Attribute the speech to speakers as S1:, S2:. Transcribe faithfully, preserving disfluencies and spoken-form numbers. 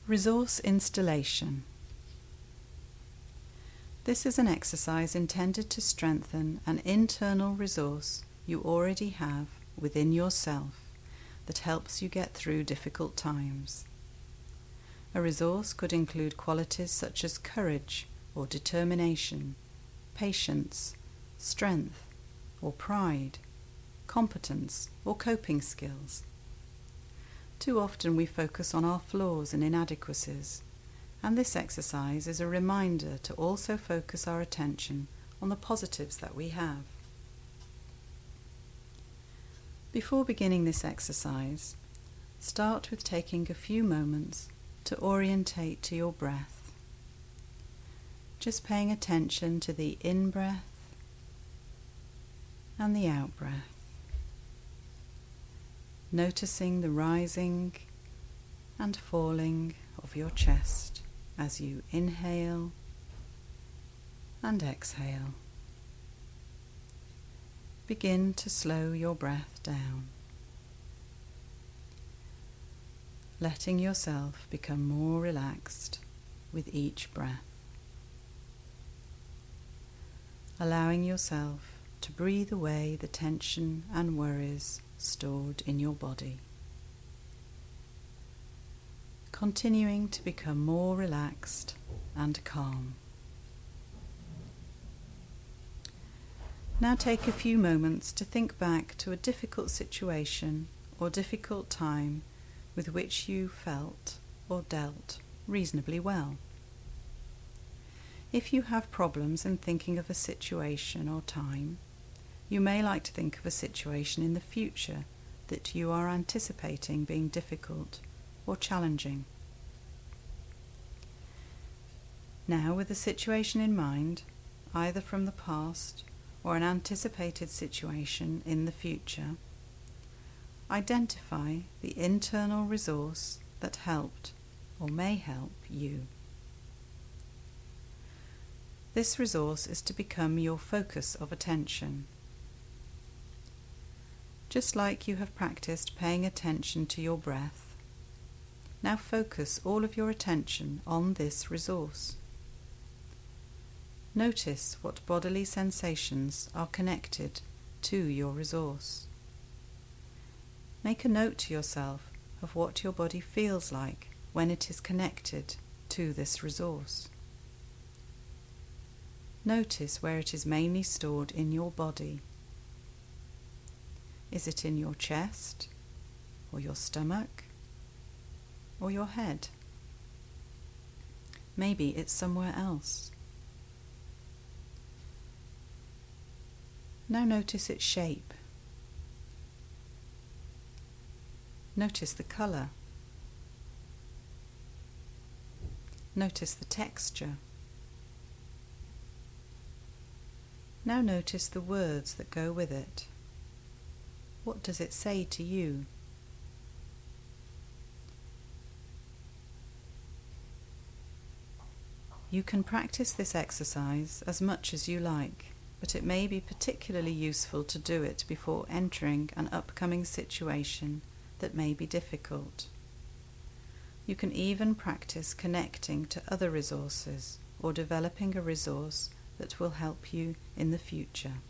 S1: Resource installation. This is an exercise intended to strengthen an internal resource you already have within yourself that helps you get through difficult times. A resource could include qualities such as courage or determination, patience, strength or pride, competence or coping skills. Too often we focus on our flaws and inadequacies, and this exercise is a reminder to also focus our attention on the positives that we have. Before beginning this exercise, start with taking a few moments to orientate to your breath. Just paying attention to the in-breath and the out-breath. Noticing the rising and falling of your chest as you inhale and exhale. Begin to slow your breath down, letting yourself become more relaxed with each breath, allowing yourself to breathe away the tension and worries stored in your body. Continuing to become more relaxed and calm. Now take a few moments to think back to a difficult situation or difficult time with which you felt or dealt reasonably well. If you have problems in thinking of a situation or time, you may like to think of a situation in the future that you are anticipating being difficult or challenging. Now, with a situation in mind, either from the past or an anticipated situation in the future, identify the internal resource that helped or may help you. This resource is to become your focus of attention. Just like you have practiced paying attention to your breath, now focus all of your attention on this resource. Notice what bodily sensations are connected to your resource. Make a note to yourself of what your body feels like when it is connected to this resource. Notice where it is mainly stored in your body. Is it in your chest, or your stomach, or your head? Maybe it's somewhere else. Now notice its shape. Notice the colour. Notice the texture. Now notice the words that go with it. What does it say to you? You can practice this exercise as much as you like, but it may be particularly useful to do it before entering an upcoming situation that may be difficult. You can even practice connecting to other resources or developing a resource that will help you in the future.